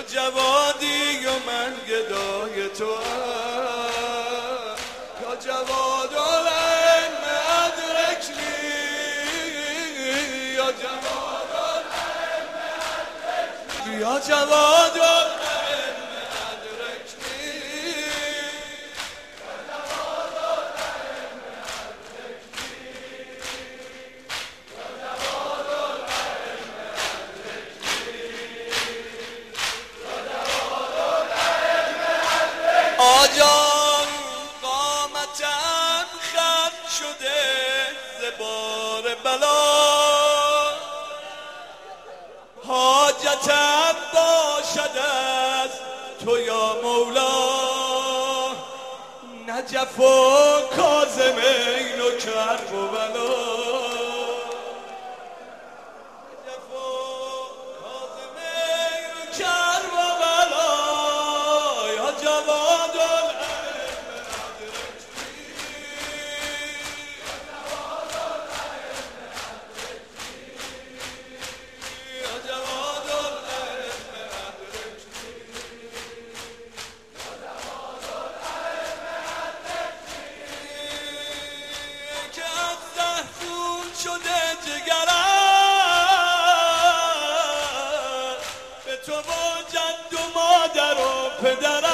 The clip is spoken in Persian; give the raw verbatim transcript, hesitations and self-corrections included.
جوادی و من گدای تو هم یا جواد العلم ادرکنی یا جواد العلم ادرکنی یا جواد العلم ادرکنی یا جواد العلم ادرکنی یا جواد العلم ادرکنی آجان قامتم خم شده زبار بلا حاجتم باشد از تو یا مولا نجف و کاظمین و کرب و بلا نجف و کاظمین و کرب و بلا یا جواد شده جگرم به تو با جد و مادر و پدرم